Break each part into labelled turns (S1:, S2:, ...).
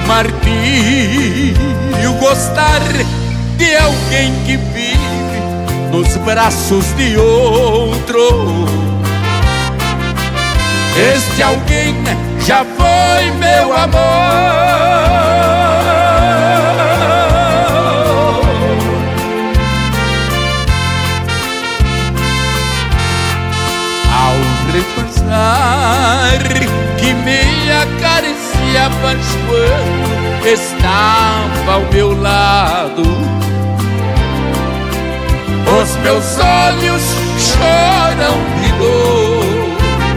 S1: martírio gostar de alguém que vive nos braços de outro. Este alguém já foi meu amor. Ao repensar que me acariciavas quando estava ao meu lado, os meus olhos choram de dor.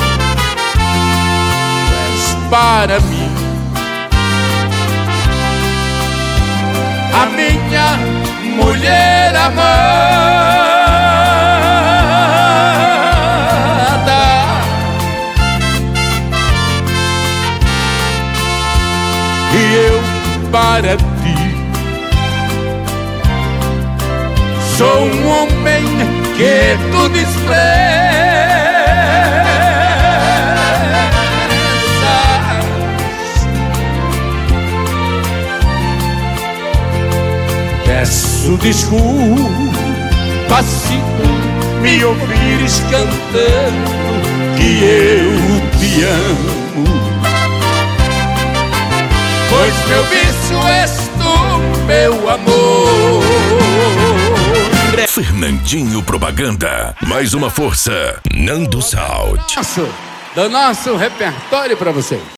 S1: Para mim, a minha mulher amada, e eu para ti sou um homem que tu desprezas. Peço desculpa se tu me ouvires cantando que eu te amo, pois meu vício és tu, meu amor.
S2: Fernandinho Propaganda, mais uma força, Nando Salt.
S1: Do nosso repertório pra você.